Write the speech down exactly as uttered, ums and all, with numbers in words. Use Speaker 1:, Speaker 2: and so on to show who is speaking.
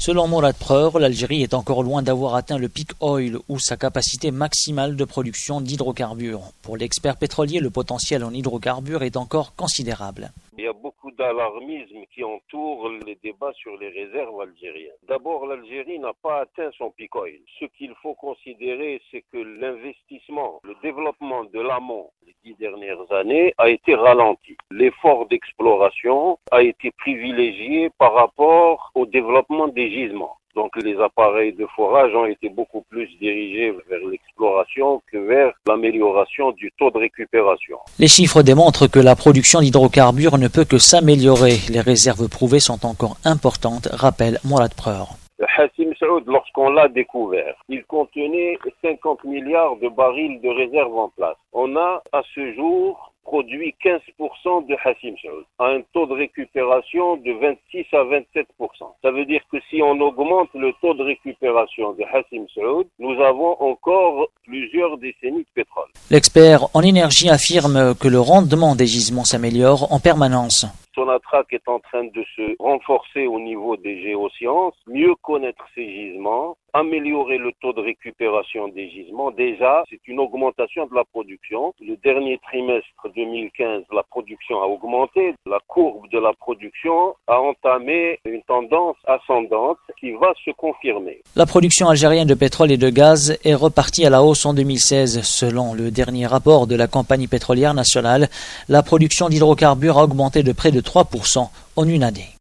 Speaker 1: Selon Mourad Preur, l'Algérie est encore loin d'avoir atteint le peak oil ou sa capacité maximale de production d'hydrocarbures. Pour l'expert pétrolier, le potentiel en hydrocarbures est encore considérable.
Speaker 2: Il y a beaucoup d'alarmisme qui entoure les débats sur les réserves algériennes. D'abord, l'Algérie n'a pas atteint son peak oil. Ce qu'il faut considérer, c'est que l'investissement, le développement de l'amont les dix dernières années a été ralenti. L'effort d'exploration a été privilégié par rapport au développement des gisements. Donc les appareils de forage ont été beaucoup plus dirigés vers l'exploration que vers l'amélioration du taux de récupération.
Speaker 1: Les chiffres démontrent que la production d'hydrocarbures ne peut que s'améliorer. Les réserves prouvées sont encore importantes, rappelle Mourad Preur.
Speaker 2: Le Hassim Saoud, lorsqu'on l'a découvert, il contenait cinquante milliards de barils de réserves en place. On a à ce jour produit quinze pour cent de Hassim Saoud, à un taux de récupération de vingt-six à vingt-sept pour cent. Ça veut dire que si on augmente le taux de récupération de Hassim Saoud, nous avons encore plusieurs décennies de pétrole.
Speaker 1: L'expert en énergie affirme que le rendement des gisements s'améliore en permanence.
Speaker 2: Sonatrach est en train de se renforcer au niveau des géosciences, mieux connaître ces gisements, améliorer le taux de récupération des gisements. Déjà, c'est une augmentation de la production. Le dernier trimestre deux mille quinze, la production a augmenté. La courbe de la production a entamé une tendance ascendante qui va se confirmer.
Speaker 1: La production algérienne de pétrole et de gaz est repartie à la hausse en deux mille seize. Selon le dernier rapport de la compagnie pétrolière nationale, la production d'hydrocarbures a augmenté de près de trois pour cent en une année.